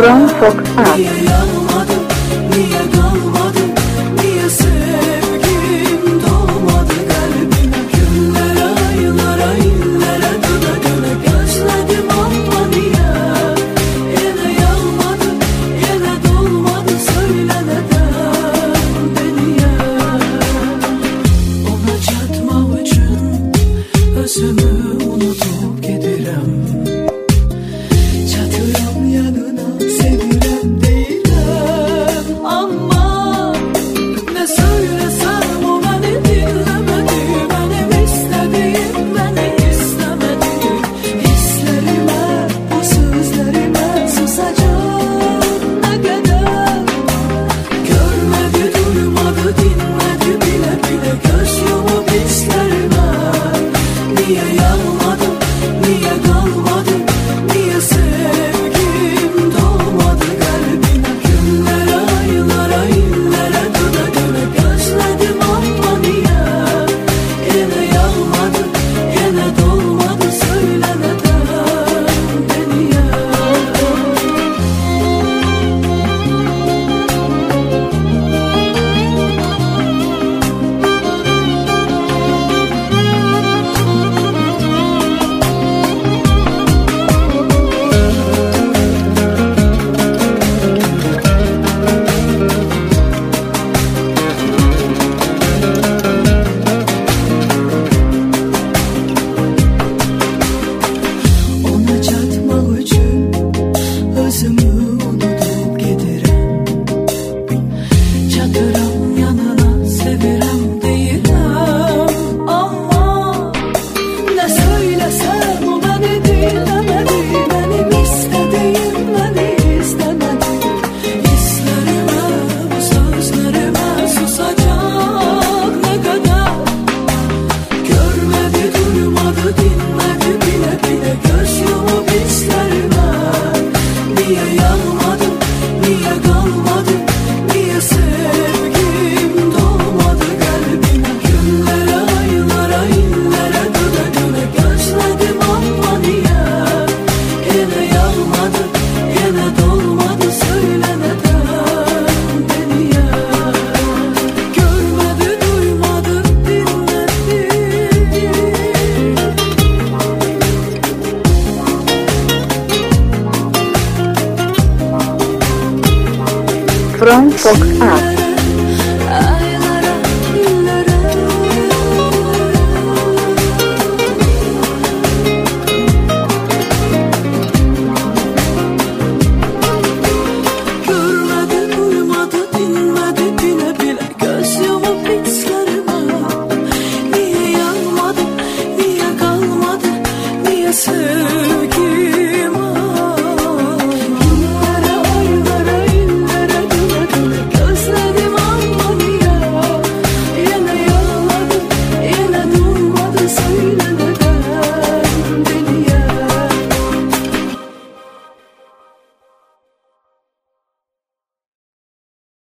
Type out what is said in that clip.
From Fox Up. Niye yanmadım, niye kalmadım, niye sevgim doğmadı kalbime. Günler, aylar, aylara döne döne gözledim ama niye. Yine yanmadı, yine dolmadı, söyle neden beni ya. Ona çatmak için özümü unutup gidirem. Çatıram yanına, sevirem değilim ama ne söylesem o beni dinlemedi. Benim istediğim beni istemedi. Hislerime, bu sözlerime susacak ne kadar. Görmedi, duymadı, dinledi bile bile göz yumup hislerime. Niye yanmadım, niye kalmadım, niye sevgim doğmadı kalbime. Günler, aylar, aylara döne döne gözledim ama niye. Yine yanmadı, yine dolmadı, söyle neden beni ya. Ona çatmak için özümü unutup gidirem. Çatıram yanına, sevirem değilim ama ne söylesem o beni dinlemedi. Benim istediğim beni istemedi. Hislerime, bu sözlerime susacak ne kadar. Görmedi, duymadı, dinledi bile bile göz yumup hislerime. Niye yanmadım, niye kalmadım, niye sevgim doğmadı kalbime. Günler, aylar, aylara döne döne gözledim ama niye. Yine yanmadı, yine dolmadı, söyle neden beni ya. Görmedi, duymadı, dinledi. From Fox Up. Aylara, aylara. Görmedi, duymadı, dinmedi bile bile göz yumup hislerime. Niye yanmadı, niye kalmadı, niye sevdim